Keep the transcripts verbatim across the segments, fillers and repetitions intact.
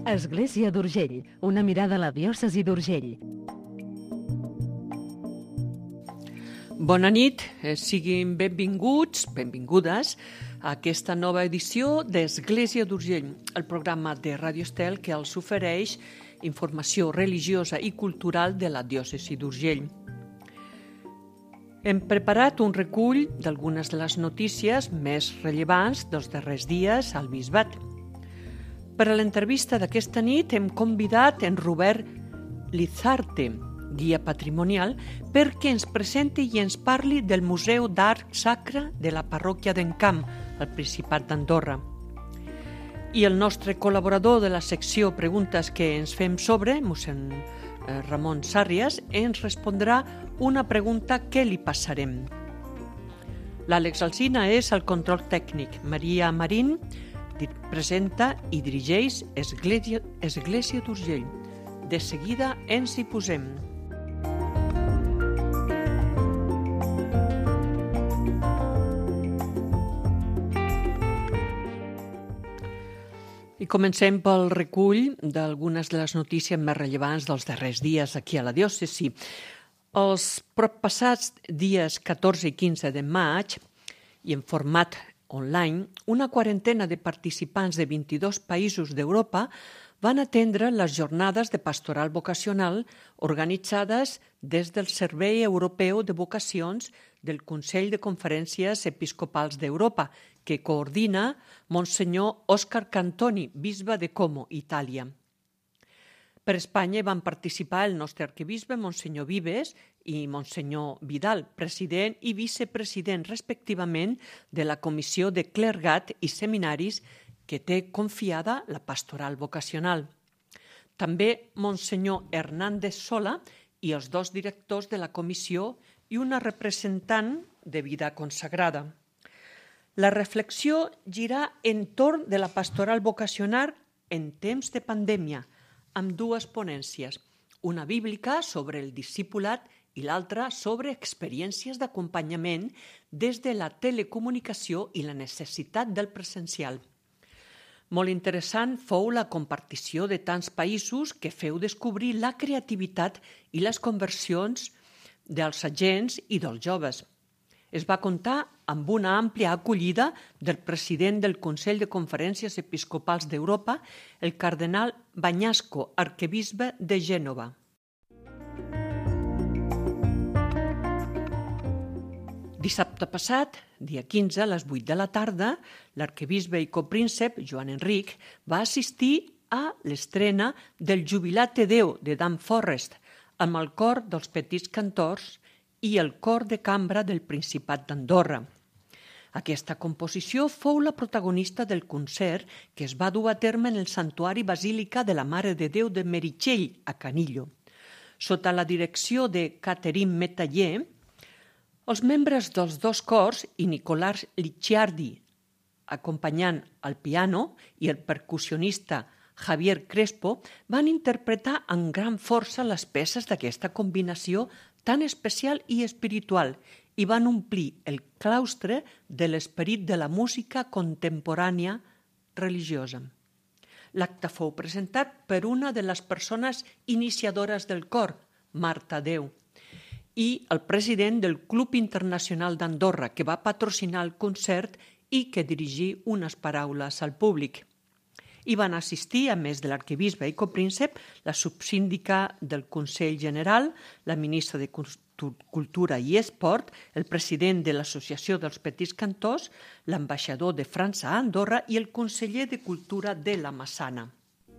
Església d'Urgell, una mirada a la diòcesi d'Urgell. Bona nit, siguin benvinguts, benvingudes a aquesta nova edició d'Església d'Urgell, el programa de Ràdio Estel que els ofereix informació religiosa i cultural de la diòcesi d'Urgell. Hem preparat un recull d'algunes de les notícies més rellevants dels darrers dies al Bisbat. Per a l'entrevista d'aquesta nit hem convidat en Robert Lizarte, guia patrimonial, perquè ens presenti i ens parli del Museu d'Art Sacre de la parròquia d'Encamp, al Principat d'Andorra. I el nostre col·laborador de la secció Preguntes que ens fem sobre, mossèn Ramon Sàrries, ens respondrà una pregunta que li passarem. L'Àlex Alsina és el control tècnic. Maria Marín presenta i dirigeix Església, Església d'Urgell. De seguida ens hi posem. I comencem pel recull d'algunes de les notícies més rellevants dels darrers dies aquí a la diòcesi. Els proppassats dies catorze i quinze de maig, i en format online, una quarantena de participants de vint-i-dos països d'Europa van atendre les jornades de pastoral vocacional organitzades des del Servei Europeu de Vocacions del Consell de Conferències Episcopals d'Europa, que coordina Monsenyor Òscar Cantoni, bisbe de Como, Itàlia. Per Espanya van participar el nostre arquebisbe, Monsenyor Vives, i Monsenyor Vidal, president i vicepresident, respectivament, de la Comissió de Clergat i Seminaris que té confiada la pastoral vocacional. També Monsenyor Hernández Sola i els dos directors de la comissió i una representant de vida consagrada. La reflexió gira entorn de la pastoral vocacional en temps de pandèmia, amb dues ponències, una bíblica sobre el discipulat i l'altra sobre experiències d'acompanyament des de la telecomunicació i la necessitat del presencial. Molt interessant fou la compartició de tants països que feu descobrir la creativitat i les conversions dels agents i dels joves. Es va comptar amb una àmplia acollida del president del Consell de Conferències Episcopals d'Europa, el cardenal Bañasco, arquebisbe de Gènova. Dissabte passat, dia quinze, a les vuit de la tarda, l'arquebisbe i copríncep, Joan Enric, va assistir a l'estrena del Jubilat Te Deo de Dan Forrest, amb el cor dels Petits Cantors i el cor de cambra del Principat d'Andorra. Aquesta composició fou la protagonista del concert que es va dur a terme en el Santuari Basílica de la Mare de Déu de Meritxell, a Canillo. Sota la direcció de Catherine Metaller, els membres dels dos cors i Nicolás Licciardi, acompanyant al piano, i el percussionista Javier Crespo, van interpretar amb gran força les peces d'aquesta combinació tan especial i espiritual i van omplir el claustre de l'esperit de la música contemporània religiosa. L'acte fou presentat per una de les persones iniciadores del cor, Marta Déu, i el president del Club Internacional d'Andorra, que va patrocinar el concert i que dirigí unes paraules al públic. Hi van assistir, a més de l'arquebisbe i copríncep, la subsíndica del Consell General, la ministra de Cultura i Esport, el president de l'Associació dels Petits Cantors, l'ambaixador de França a Andorra i el conseller de Cultura de la Massana.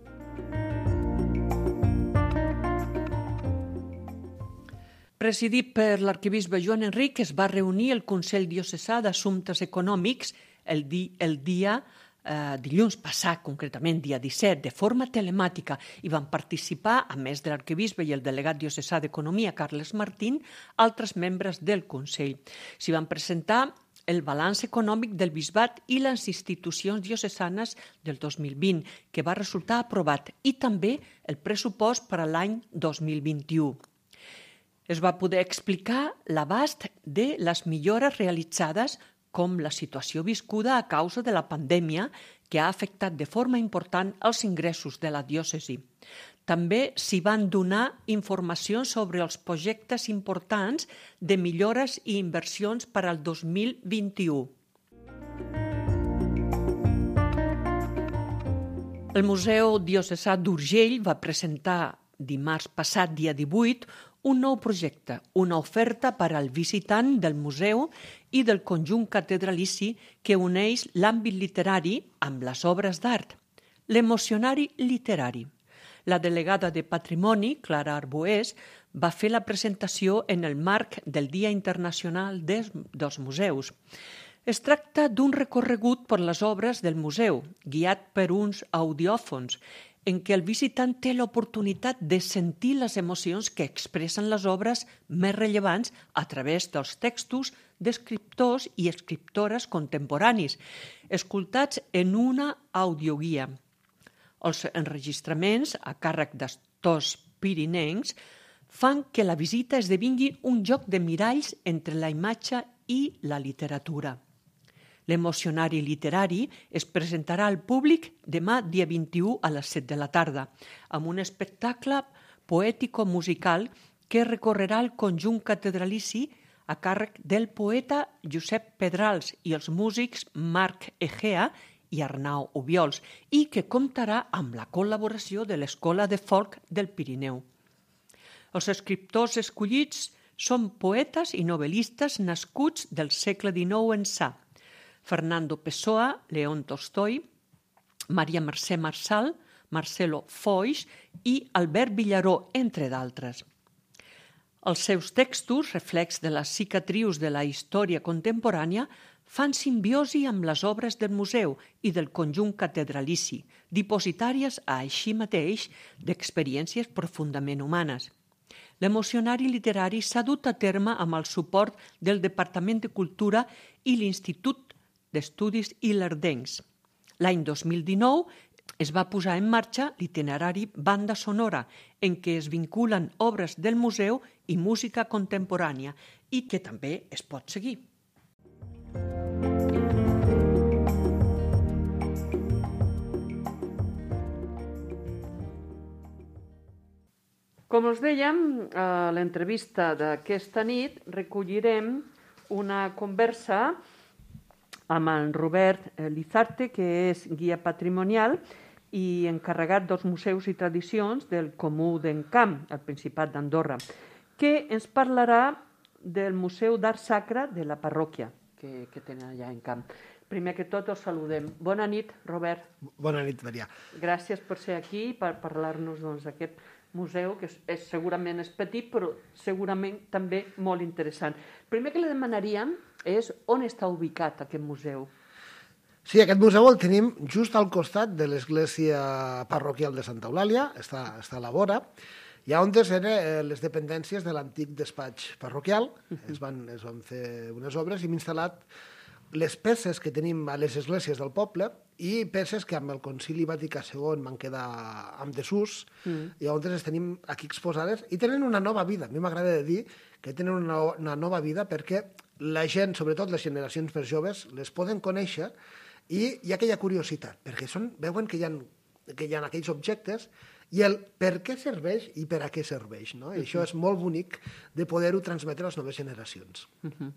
Presidit per l'arquebisbe Joan Enric, es va reunir el Consell Diocesà d'Assumptes Econòmics el, di- el dia eh, dilluns passat, concretament dia disset, de forma telemàtica, i van participar, a més de l'arquebisbe i el delegat diocesà d'Economia, Carles Martín, altres membres del Consell. S'hi van presentar el balanç econòmic del bisbat i les institucions diocesanes del dos mil vint, que va resultar aprovat, i també el pressupost per a l'any dos mil vint-i-u. Es va poder explicar l'abast de les millores realitzades com la situació viscuda a causa de la pandèmia que ha afectat de forma important els ingressos de la diòcesi. També s'hi van donar informacions sobre els projectes importants de millores i inversions per al dos mil vint-i-u. El Museu Diocesà d'Urgell va presentar dimarts passat, dia divuit, un nou projecte, una oferta per al visitant del museu i del conjunt catedralici que uneix l'àmbit literari amb les obres d'art, l'emocionari literari. La delegada de Patrimoni, Clara Arboés, va fer la presentació en el marc del Dia Internacional des, dels Museus. Es tracta d'un recorregut per les obres del museu, guiat per uns audiòfons, en què el visitant té l'oportunitat de sentir les emocions que expressen les obres més rellevants a través dels textos d'escriptors i escriptores contemporanis, escoltats en una audioguia. Els enregistraments, a càrrec d'actors pirinencs, fan que la visita esdevingui un joc de miralls entre la imatge i la literatura. L'emocionari literari es presentarà al públic demà, dia vint-i-u, a les set de la tarda, amb un espectacle poètico-musical que recorrerà el conjunt catedralici a càrrec del poeta Josep Pedrals i els músics Marc Egea i Arnau Obiols, i que comptarà amb la col·laboració de l'Escola de Folk del Pirineu. Els escriptors escollits són poetes i novel·listes nascuts del segle dinou ençà: Fernando Pessoa, León Tolstoi, Maria Mercè Marçal, Marcelo Foix i Albert Villaró, entre d'altres. Els seus textos, reflex de les cicatrius de la història contemporània, fan simbiosi amb les obres del museu i del conjunt catedralici, dipositàries, així mateix, d'experiències profundament humanes. L'emocionari literari s'ha dut a terme amb el suport del Departament de Cultura i l'Institut d'Estudis Ilerdencs. L'any dos mil dinou es va posar en marxa l'itinerari Banda Sonora, en què es vinculen obres del museu i música contemporània, i que també es pot seguir. Com us dèiem, a l'entrevista d'aquesta nit recollirem una conversa amb en Robert Lizarte, que és guia patrimonial i encarregat dels museus i tradicions del Comú d'Encamp, al Principat d'Andorra, que ens parlarà del Museu d'Art Sacre de la parròquia que, que tenen allà en Camp. Primer que tot, us saludem. Bona nit, Robert. Bona nit, Maria. Gràcies per ser aquí i per parlar-nos doncs, d'aquest museu, que és, és, segurament és petit, però segurament també molt interessant. Primer que li demanaríem és on està ubicat aquest museu. Sí, aquest museu el tenim just al costat de l'església parroquial de Santa Eulàlia, està, està a la vora, i on eren les dependències de l'antic despatx parroquial. Uh-huh. es, van, es van fer unes obres i hem instal·lat les peces que tenim a les esglésies del poble i peces que amb el Concili Vaticà segon van quedar amb desús, mm. i llavors les tenim aquí exposades i tenen una nova vida. A mi m'agrada dir que tenen una, una nova vida perquè la gent, sobretot les generacions més joves, les poden conèixer i hi ha aquella curiositat, perquè són, veuen que hi ha, que hi ha aquells objectes i el per què serveix i per a què serveix. No? I mm-hmm. això és molt bonic de poder-ho transmetre a les noves generacions. Mm-hmm.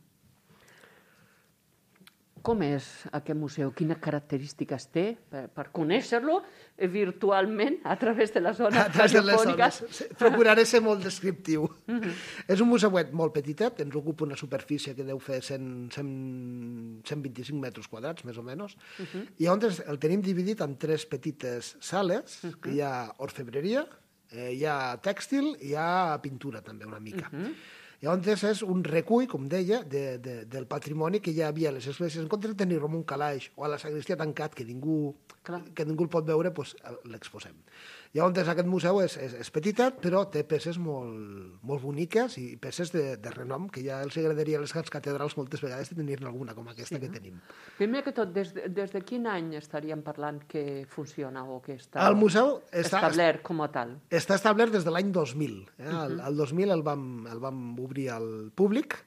Com és aquest museu? Quines característiques té per, per conèixer-lo virtualment a través de les zones radiofòniques? Procuraré ser molt descriptiu. Mm-hmm. És un museuet molt petitet, ens ocupa una superfície que deu fer cent, cent, cent vint-i-cinc metres quadrats, més o menys, mm-hmm. i on el tenim dividit en tres petites sales, mm-hmm. que hi ha orfebreria, eh, hi ha tèxtil i hi ha pintura també una mica. Mm-hmm. Llavors és un recull, com deia, de, de, del patrimoni que hi havia a les esglésies. En comptes de tenir-ho en un calaix o a la sagristia tancat, que ningú, que ningú el pot veure, doncs l'exposem. Llavors aquest museu és, és, és petitet, però té peces molt, molt boniques i peces de, de renom, que ja els agradaria a les catedrals moltes vegades de tenir-ne alguna com aquesta sí, que tenim. Primer que tot, des de, des de quin any estaríem parlant que funciona o que està el museu està, establert com a tal? Està establert des de l'any dos mil. Eh? Uh-huh. el, el dos mil el vam, el vam obrir al públic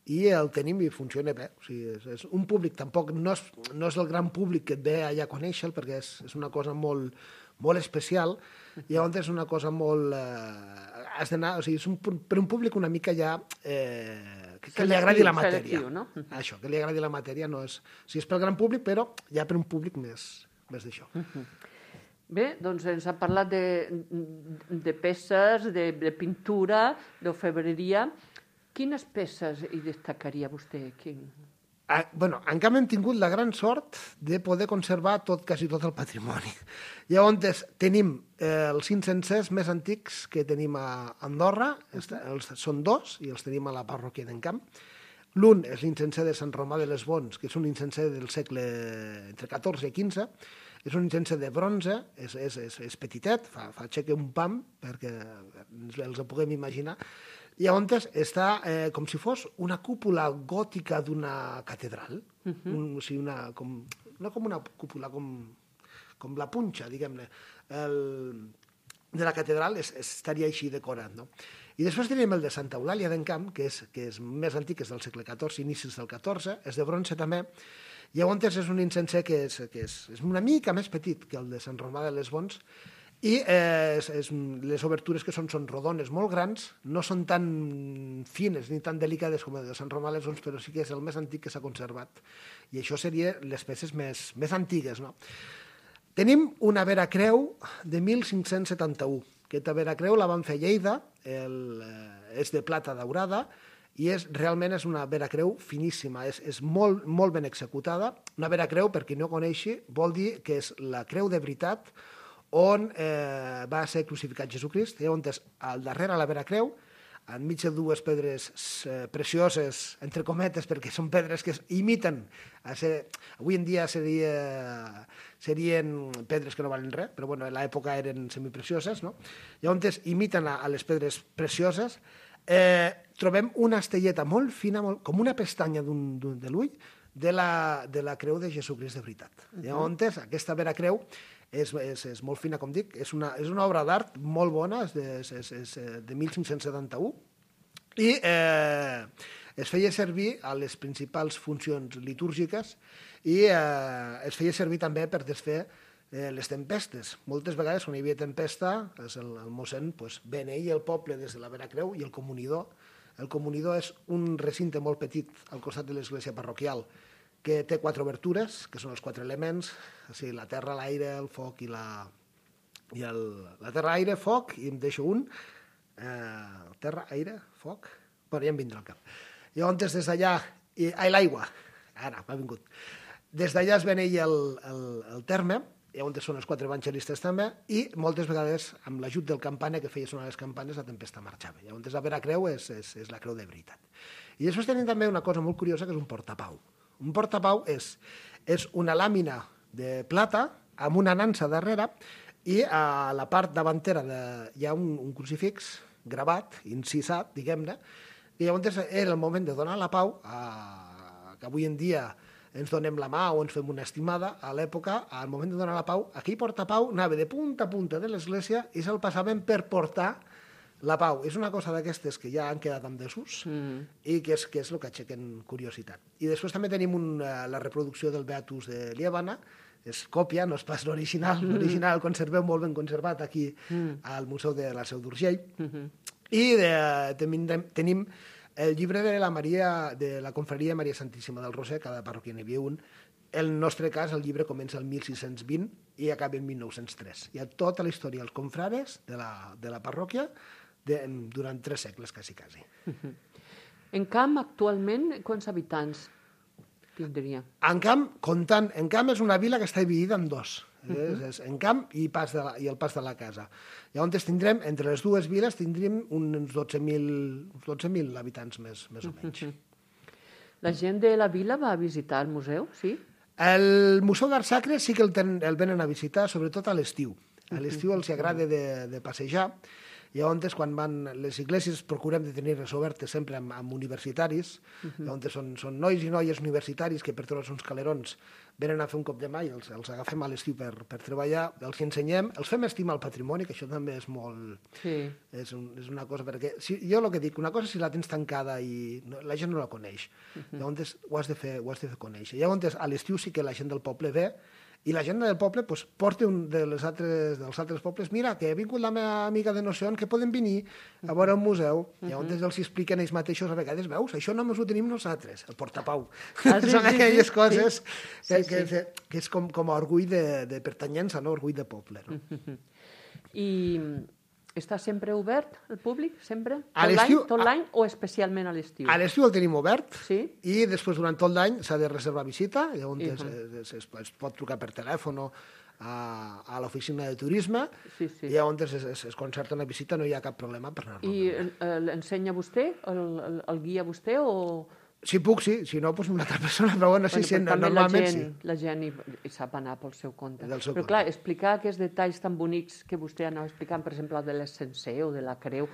i el tenim i funciona bé. O sigui, és, és un públic, tampoc no és, no és el gran públic que et ve allà a conèixer, perquè és, és una cosa molt, molt especial, i llavors és una cosa molt... Eh, has d'anar, o sigui, és un, per un públic una mica ja... Eh, que, que li agradi la matèria. Selectiu, no? Això, que li agradi la matèria no és... O sigui, és pel gran públic, però ja per un públic més, més d'això. Bé, doncs ens ha parlat de, de peces, de, de pintura, d'orfebreria. Quines peces hi destacaria vostè? Quin... Ah, bueno, en canvi hem tingut la gran sort de poder conservar tot, quasi tot el patrimoni. Llavors tenim eh, els incensers més antics que tenim a Andorra, els, són dos, i els tenim a la parròquia d'Encamp. L'un és l'incenser de Sant Romà de les Bons, que és un incenser del segle entre catorze i quinze, és un incenser de bronze, és, és, és, és petitet, fa, fa aixeca un pam, perquè els ho puguem imaginar. Llavors està eh, com si fos una cúpula gòtica d'una catedral, uh -huh. un, o sigui, una, com, no com una cúpula, com, com la punxa, diguem-ne, de la catedral és, estaria així decorat, no? I després tenim el de Santa Eulàlia d'Encamp, que és, que és més antic, és del segle catorze, inicis del catorze, és de bronze també. Llavors és un incenser que és, que és, és una mica més petit que el de Sant Romà de les Bons, i eh, és, és, les obertures que són són rodones molt grans, no són tan fines ni tan delicades com el de Sant Romà de les Bons, però sí que és el més antic que s'ha conservat. I això seria les peces més, més antigues, no? Tenim una Vera Creu de mil cinc-cents setanta-u. Aquesta Vera Creu la van fer a Lleida, el, eh, és de plata daurada, i és, realment és una Vera Creu finíssima, és, és molt, molt ben executada. Una Vera Creu, per qui no coneixi, vol dir que és la creu de veritat on eh, va ser crucificat Jesucrist. Llavors, al darrere la Vera Creu, enmig de dues pedres eh, precioses, entre cometes, perquè són pedres que imiten, a ser, avui en dia seria, serien pedres que no valen res, però bueno, en l'època eren semiprecioses, no? Llavors, imiten a, a les pedres precioses. Eh, trobem una estelleta molt fina, molt, com una pestanya d'un, d'un, de l'ull, de la, de la creu de Jesucrist de veritat. Uh-huh. Llavors, aquesta Vera Creu és, és, és molt fina, com dic, és una, és una obra d'art molt bona, és de, és, és de mil cinc-cents setanta-u, i eh, es feia servir a les principals funcions litúrgiques i eh, es feia servir també per desfer eh, les tempestes. Moltes vegades, quan hi havia tempesta, el, el mossèn pues, beneïa el poble des de la Vera Creu i el comunidor. El comunidor és un recinte molt petit al costat de l'església parroquial, que té quatre obertures, que són els quatre elements, o sigui, la terra, l'aire, el foc i la... I el, la terra, aire, foc, i em deixo un. Eh, terra, aire, foc... Bueno, ja em vindrà al cap. Llavors, des d'allà... I, ai, l'aigua. Ara, m'ha vingut. Des d'allà es beneïa el, el, el terme, llavors són els quatre evangelistes també, i moltes vegades, amb l'ajut del campana que feia sonar les campanes, la tempesta marxava. Llavors, la Vera Creu és, és, és la creu de veritat. I després tenim també una cosa molt curiosa, que és un portapau. Un portapau és, és una làmina de plata amb una nansa darrere i a la part davantera de, hi ha un, un crucifix gravat, incisat, diguem-ne, i llavors era el moment de donar la pau, a, que avui en dia ens donem la mà o ens fem una estimada, a l'època, al moment de donar la pau, aquell portapau anava de punta a punta de l'església i se'l passaven per portar la pau. És una cosa d'aquestes que ja han quedat en desús mm. i que és, que és el que aixequen curiositat. I després també tenim un, la reproducció del Beatus de Liébana, és còpia, no és pas l'original, mm. l'original el conserveu molt ben conservat aquí mm. al Museu de la Seu d'Urgell. Mm-hmm. I de, tenim, tenim el llibre de la, Maria, de la Confraria Maria Santíssima del Roser, cada parròquia n'hi havia un. En el nostre cas, el llibre comença el mil sis-cents vint i acaba en mil nou-cents tres. Hi ha tota la història dels confrares de la, de la parròquia de, durant tres segles, quasi, quasi. Uh-huh. En Camp, actualment, quants habitants tindria? En Camp, comptant, en Camp és una vila que està dividida en dos. Uh-huh. és, és en Camp i, pas de la, i el Pas de la Casa. Llavors tindrem, entre les dues viles, tindríem uns dotze mil habitants més, més o menys. Uh-huh. La gent de la vila va a visitar el museu, sí? El Museu d'Art Sacre sí que el, ten, el venen a visitar, sobretot a l'estiu. A l'estiu els agrada de, de passejar Llavors, quan van les esglésies, procurem de tenir-les obertes sempre amb, amb universitaris, uh -huh. Llavors són, són nois i noies universitaris que per tots uns calerons venen a fer un cop de mà i els, els agafem a l'estiu per, per treballar, els ensenyem, els fem estimar el patrimoni, que això també és molt... Sí. És, un, és una cosa, perquè si, jo el que dic, una cosa si la tens tancada i no, la gent no la coneix, uh -huh. Llavors ho has de fer, ho has de fer conèixer. Llavors a l'estiu sí que la gent del poble ve i la gent del poble pues, porta un de les altres, dels altres pobles, mira, que ha vingut la meva amiga de Noción, que poden venir a veure un museu. Uh -huh. Llavors els expliquen ells mateixos, a vegades, veus, això només ho tenim nosaltres, el portapau. Ah, sí, són sí, aquelles sí, coses sí. Que, sí, que, sí. que és com, com a orgull de, de pertanyença, no? Orgull de poble. No? Uh -huh. I està sempre obert, el públic, sempre? A tot l'estiu, l'any tot l'any o especialment a l'estiu? A l'estiu el tenim obert, sí? I després durant tot l'any s'ha de reservar visita, llavors uh -huh. es, es, es pot trucar per telèfon a, a l'oficina de turisme, sí, sí. I llavors es, es, es concerta una visita, no hi ha cap problema per anar-lo. I l'ensenya vostè, el, el, el guia vostè o...? Si puc, sí, si no, doncs una altra persona, però bueno, sí, bueno, sí, no, normalment la gent, sí. La gent hi, hi sap anar pel seu compte. Seu però compte. Clar, explicar aquests detalls tan bonics que vostè anava explicant, per exemple, el de l'escencer o de la creu,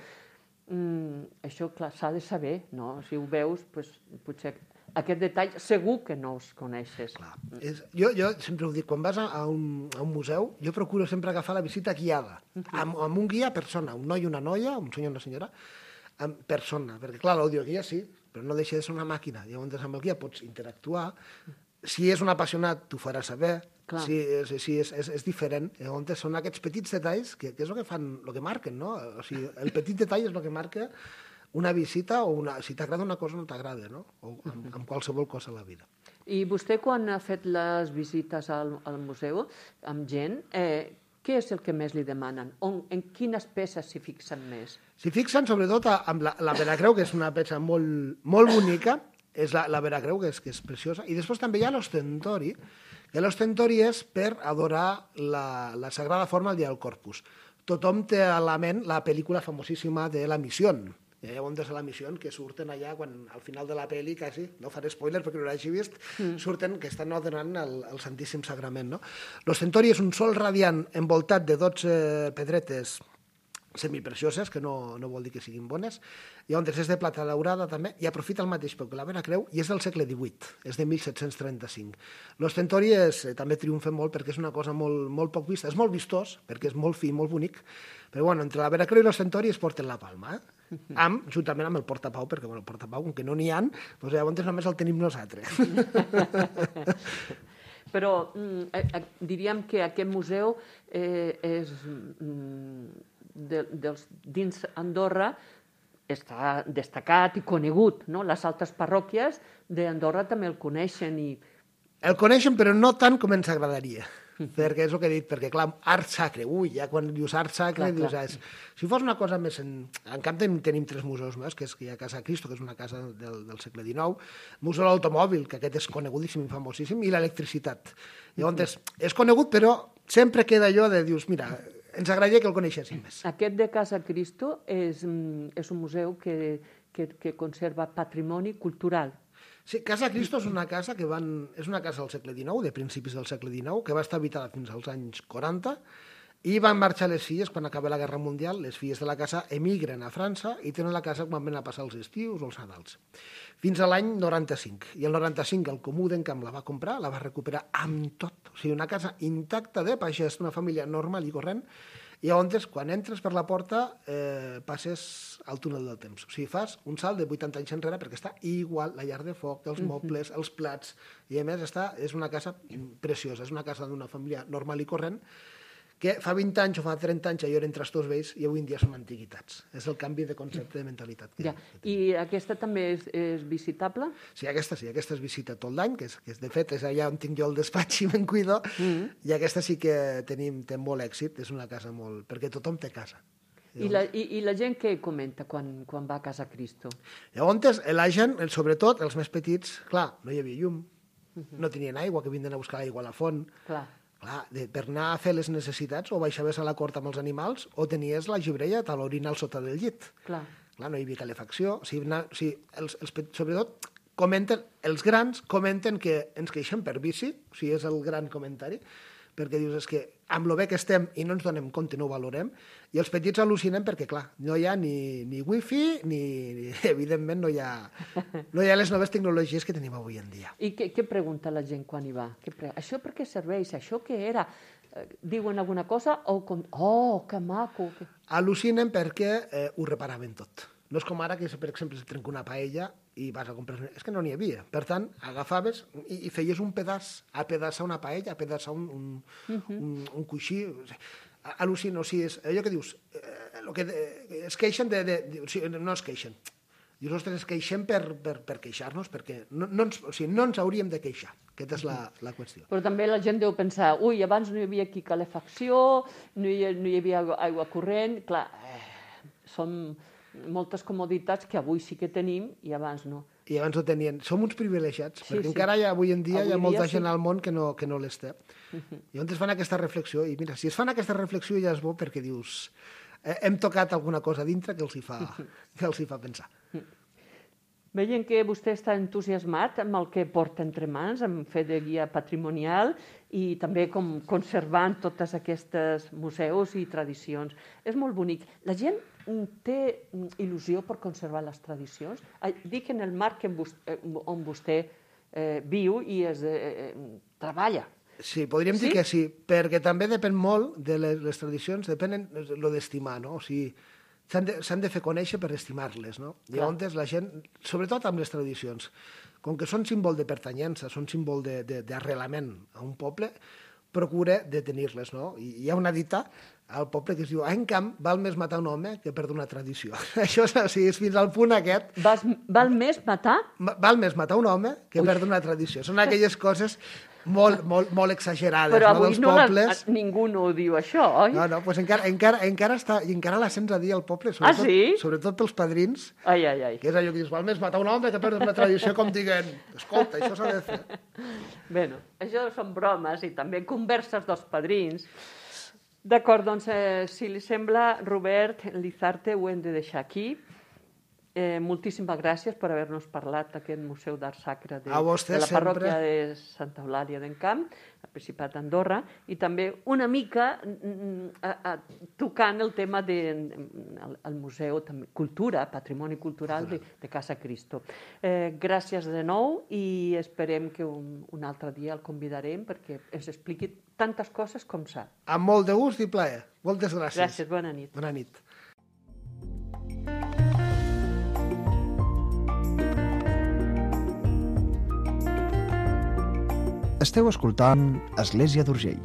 mm, això, clar, s'ha de saber, no? Si ho veus, doncs, potser aquest detall segur que no els coneixes. Clar. És, jo, jo sempre ho dic, quan vas a un, a un museu, jo procuro sempre agafar la visita guiada, uh -huh. amb, amb un guia persona, un noi i una noia, un senyor i una senyora, amb persona, perquè clar, l'audioguia sí, però no deixa de ser una màquina. Llavors, amb el guia pots interactuar. Si és un apassionat, t'ho farà saber. Clar. Si, és, si és, és, és diferent. Llavors, són aquests petits detalls que, que és el que fan, el que marquen, no? O sigui, el petit detall és el que marca una visita o una, si t'agrada una cosa o no t'agrada, no? O amb, amb qualsevol cosa a la vida. I vostè, quan ha fet les visites al, al museu amb gent, eh, què és el que més li demanen? On, en quines peces s'hi fixen més? S'hi fixen sobretot amb la, la Veracreu, que és una peça molt, molt bonica, és la, la Veracreu, que és, que és preciosa, i després també hi ha l'ostentori, que l'ostentori és per adorar la, la Sagrada Forma el dia del Corpus. Tothom té a la ment la pel·lícula famosíssima de La Missió. I llavors a La Missió, que surten allà, quan al final de la pel·li, quasi, no faré spoiler perquè no l'hagi vist, mm. surten que estan adorant el, el Santíssim Sagrament. No? L'ostentori és un sol radiant envoltat de dotze pedretes semiprecioses, que no, no vol dir que siguin bones. Llavors és de plata daurada també, i aprofita el mateix peu que la Veracreu, i és del segle divuit, és de mil set-cents trenta-cinc. L'ostentori és, eh, també triomfa molt perquè és una cosa molt, molt poc vista, és molt vistós, perquè és molt fi, molt bonic, però bueno, entre la Veracreu i l'ostentori es porten la palma, eh? Amb, juntament amb el portapau, perquè bueno, el portapau, com que no n'hi ha, doncs llavors només el tenim nosaltres. Però eh, diríem que aquest museu eh, és mm, de, dels, dins Andorra està destacat i conegut, no? Les altres parròquies d'Andorra també el coneixen i... El coneixen, però no tant com ens agradaria. Perquè és el que he dit, perquè clar, art sacre, ui, ja quan dius art sacre, clar, dius, clar. És... si fos una cosa més... En, en Camp tenim, tenim tres museus més, que és que hi ha Casa Cristo, que és una casa del, del segle dinou, Museu de l'Automòbil, que aquest és conegudíssim i famosíssim, i l'electricitat. Llavors, és, és conegut, però sempre queda allò de, dius, mira, ens agradaria que el coneixéssim més. Aquest de Casa Cristo és, és un museu que, que, que conserva patrimoni cultural. Sí, Casa Cristo és una casa que van, és una casa del segle dinou, de principis del segle dinou, que va estar habitada fins als anys quaranta, i van marxar les filles quan acaba la Guerra Mundial. Les filles de la casa emigren a França i tenen la casa quan van a passar els estius o els Nadals. Fins a l'any noranta-cinc. I el noranta-cinc el Comú d'Encamp la va comprar, la va recuperar amb tot. O sigui, una casa intacta de pagès, una família normal i corrent. I llavors, quan entres per la porta, eh, passes al túnel del temps. O sigui, fas un salt de vuitanta anys enrere perquè està igual, la llar de foc, els mobles, els plats, i a més està, és una casa preciosa, és una casa d'una família normal i corrent, que fa vint anys o fa trenta anys allò eren trastos vells i avui en dia són antiguitats. És el canvi de concepte de mentalitat. Que, ja. que I aquesta també és, és visitable? Sí, aquesta sí, aquesta es visita tot l'any, que, és, que és, de fet és allà on tinc jo el despatx i me'n cuido, mm -hmm. i aquesta sí que tenim, té molt èxit, és una casa molt... perquè tothom té casa. I la, i, I la gent què comenta quan, quan va a Casa Cristo? Llavors, la gent, sobretot els més petits, clar, no hi havia llum, mm -hmm. no tenien aigua, que vindran a buscar l'aigua a la font. Clar. Clar, de, per anar a fer les necessitats o baixaves a la cort amb els animals o tenies la gibrella a l'orinal sota del llit. Clar. Clar, no hi havia calefacció. O sigui, na, o sigui, els, els, sobretot, comenten, els grans comenten que ens queixem per bici, o sigui, és el gran comentari, perquè dius, és que amb lo bé que estem i no ens donem compte, no ho valorem, i els petits al·lucinen perquè, clar, no hi ha ni, ni wifi, ni, ni evidentment no hi, ha, no hi ha les noves tecnologies que tenim avui en dia. I què, què pregunta la gent quan hi va? Què pre... Això per què serveix? Això què era? Diuen alguna cosa o... Com... Oh, que maco! Al·lucinen perquè eh, ho reparaven tot. No és com ara que, per exemple, se trenca una paella i vas a comprar... És que no n'hi havia. Per tant, agafaves i, i feies un pedaç, a pedaçar una paella, a pedaçar un, un, uh -huh. un, un coixí... Al·lucina, o sigui, és allò que dius... Eh, lo que de, es queixen de, de, de... O sigui, no es queixen. Dius, ostres, es queixem per, per, per queixar-nos, perquè no, no, ens, o sigui, no ens hauríem de queixar. Aquesta és la, la qüestió. Però també la gent deu pensar, ui, abans no hi havia aquí calefacció, no hi, no hi havia aigua corrent... Clar, eh, són moltes comoditats que avui sí que tenim i abans no. I abans no tenien. Som uns privilegiats, sí, perquè sí. encara hi ha, avui en dia avui hi ha molta dia, gent sí. al món que no, que no les té. Uh -huh. I on es fan aquesta reflexió, i mira, si es fan aquesta reflexió ja és bo perquè dius, eh, hem tocat alguna cosa dintre que els hi fa, que els hi fa pensar. Veiem que vostè està entusiasmat amb el que porta entre mans, amb fer de guia patrimonial i també com conservant totes aquestes museus i tradicions. És molt bonic. La gent té il·lusió per conservar les tradicions? Dic en el marc on vostè eh, viu i es eh, treballa. Sí, podríem sí? dir que sí, perquè també depèn molt de les, les tradicions, depèn lo d'estimar, no? O sigui, s'han de, s'han de fer conèixer per estimar-les, no? I llavors la gent, sobretot amb les tradicions, com que són símbol de pertanyença, són símbol d'arrelament a un poble, procura de tenir-les, no? I hi ha una dita al poble que es diu, en camp, val més matar un home que perdre una tradició. Això és, o sigui, és fins al punt aquest... Vas, val més matar? Val més matar un home que Ui. perdre una tradició. Són aquelles coses molt, molt, molt exagerades, però no, dels no pobles. La, ningú no ho diu, això, oi? No, no, doncs encara, encara, encara, està, i encara la sents a dir al poble, ah, sobretot, sí? sobretot pels padrins, ai, ai, ai. que és allò que dius, val més matar un home que perdre una tradició, com diguent, escolta, això s'ha de fer. Bé, això són bromes i també converses dels padrins. D'acord, doncs, eh, si li sembla, Robert Lizarte, ho hem de deixar aquí. Eh, moltíssimes gràcies per haver-nos parlat d'aquest Museu d'Art Sacre de, vostè, de la parròquia sempre. de Santa Eulàlia d'Encamp, al Principat d'Andorra, i també una mica a, a, tocant el tema del de, museu, també, cultura, patrimoni cultural de, de Casa Cristo. Eh, gràcies de nou i esperem que un, un altre dia el convidarem perquè ens expliqui tantes coses com sap. Amb molt de gust i plaer. Moltes gràcies. Gràcies, bona nit. Bona nit. Esteu escoltant Església d'Urgell.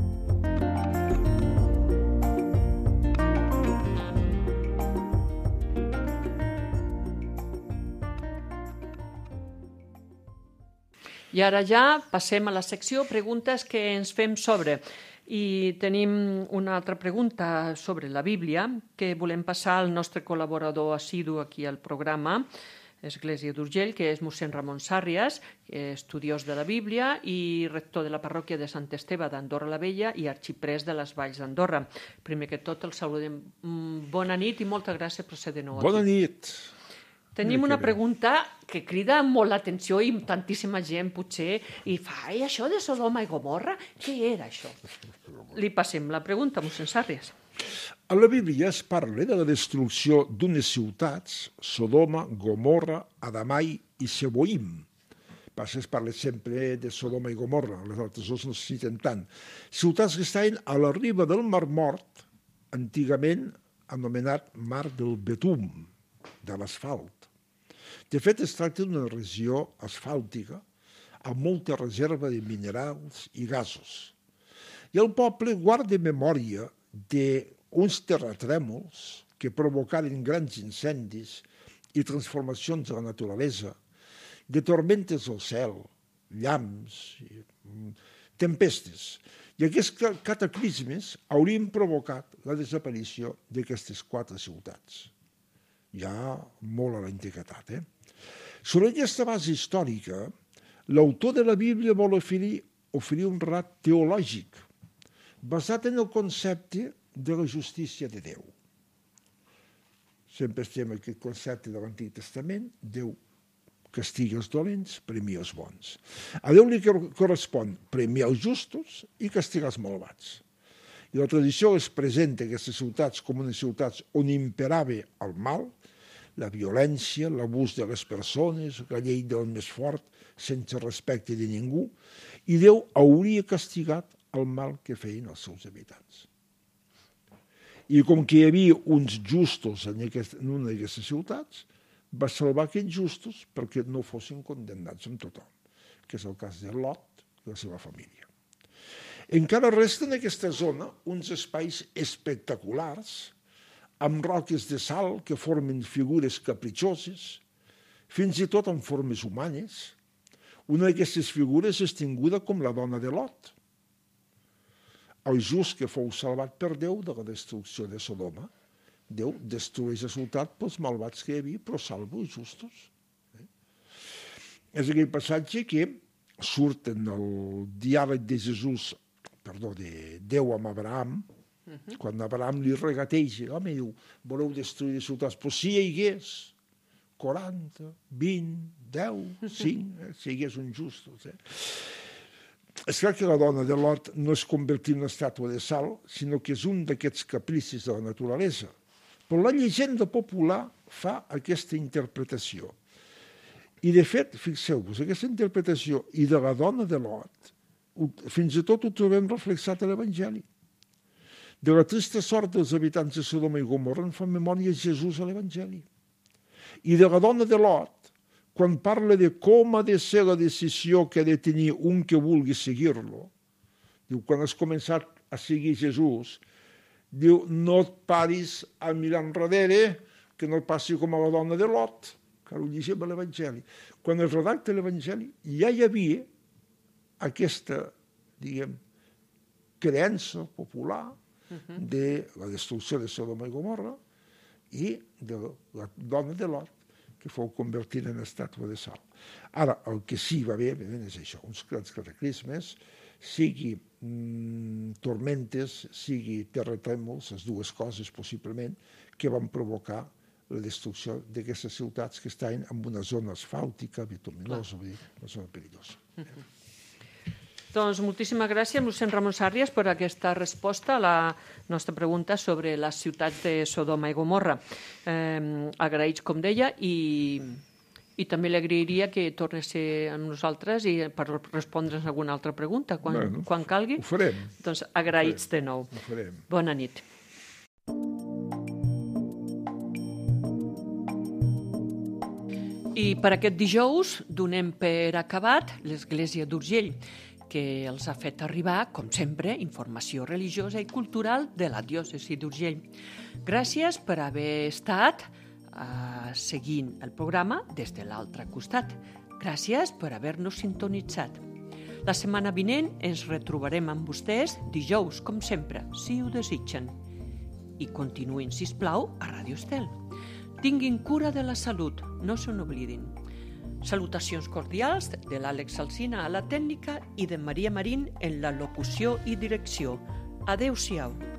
I ara ja passem a la secció preguntes que ens fem sobre. I tenim una altra pregunta sobre la Bíblia que volem passar al nostre col·laborador assidu aquí al programa, Església d'Urgell, que és mossèn Ramon Sàrrias, estudiós de la Bíblia i rector de la parròquia de Sant Esteve d'Andorra la Vella i arxiprès de les Valls d'Andorra. Primer que tot el saludem. Bona nit i moltes gràcies per ser de nou aquí. Bona nit. Tenim una pregunta que crida molt l'atenció i tantíssima gent potser i fa, i això de Sodoma i Gomorra? Què era això? Li passem la pregunta, mossèn Sàrrias. A la Bíblia es parla de la destrucció d'unes ciutats, Sodoma, Gomorra, Adamai i Seboim. Passa, es parla sempre de Sodoma i Gomorra, les altres dos no se citen tant. Ciutats que estaven a la riba del Mar Mort, antigament anomenat Mar del Betum, de l'asfalt. De fet, es tracta d'una regió asfàltica amb molta reserva de minerals i gasos. I el poble guarda memòria d'uns terratrèmols que provocaren grans incendis i transformacions de la naturalesa, de tormentes al cel, llamps, tempestes. I aquests cataclismes haurien provocat la desaparició d'aquestes quatre ciutats. Ja molt a l'antiguitat. Eh? Sobre aquesta base històrica, l'autor de la Bíblia vol oferir, oferir un relat teològic basat en el concepte de la justícia de Déu. Sempre estem en aquest concepte de l'Antic Testament, Déu castiga els dolents, premia els bons. A Déu li correspon premiar els justos i castigar els malvats. I la tradició es presenta aquestes ciutats com unes ciutats on imperava el mal, la violència, l'abús de les persones, la llei del més fort, sense respecte de ningú, i Déu hauria castigat el mal que feien els seus habitants. I com que hi havia uns justos en, aquest, en una d'aquestes ciutats, va salvar aquests justos perquè no fossin condemnats amb tothom, que és el cas de Lot i la seva família. Encara resten en aquesta zona uns espais espectaculars, amb roques de sal que formen figures capritxoses, fins i tot en formes humanes. Una d'aquestes figures és tinguda com la dona de Lot, el just que fou salvat per Déu de la destrucció de Sodoma. Déu destrueix la ciutat pels malvats que hi havia, però salva els justos. És aquell passatge que surt en el diàleg de Jesús, perdó, de Déu amb Abraham, uh-huh. Quan Abraham li regateja, home, diu, voleu destruir les ciutats, però si hi hagués quaranta, vint, deu, cinc, eh, si hi hagués un justos, eh? És clar que la dona de Lot no es convertir en una estàtua de sal, sinó que és un d'aquests capricis de la naturalesa. Però la llegenda popular fa aquesta interpretació. I, de fet, fixeu-vos, aquesta interpretació i de la dona de Lot, fins i tot ho trobem reflexat a l'Evangeli. De la trista sort dels habitants de Sodoma i Gomorra en fa memòria Jesús a l'Evangeli. I de la dona de Lot, quan parla de com ha de ser la decisió que ha de tenir un que vulgui seguir-lo, diu, quan has començat a seguir Jesús, diu, no et paris a mirar enrere, que no et passi com a la dona de Lot, que ho llegim a l'Evangeli. Quan es redacta l'Evangeli, ja hi havia aquesta, diguem, creença popular de la destrucció de Sodoma i Gomorra i de la dona de Lot, que fou convertida en estàtua de sal. Ara, el que sí va haver, és això, uns grans cataclismes, sigui mm, tormentes, sigui terratrèmols, les dues coses possiblement, que van provocar la destrucció d'aquestes ciutats que estaven en una zona asfàltica, bituminosa, una zona perillosa. Mm-hmm. Doncs moltíssimes gràcies, Mossèn Ramon Sàrries, per aquesta resposta a la nostra pregunta sobre les ciutats de Sodoma i Gomorra. Eh, agraïts, com deia, i, i també li agrairia que tornés amb nosaltres i per respondre's alguna altra pregunta quan, bueno, quan calgui. Ho farem. Doncs agraïts de nou. Ho farem. Bona nit. I per aquest dijous donem per acabat l'Església d'Urgell, que els ha fet arribar, com sempre, informació religiosa i cultural de la diòcesi d'Urgell. Gràcies per haver estat uh, seguint el programa des de l'altre costat. Gràcies per haver-nos sintonitzat. La setmana vinent ens retrobarem amb vostès dijous, com sempre, si ho desitgen. I continuïn, sisplau, a Ràdio Estel. Tinguin cura de la salut, no se n'oblidin. Salutacions cordials de l'Àlex Alsina a la tècnica i de Maria Marín en la locució i direcció. Adéu-siau.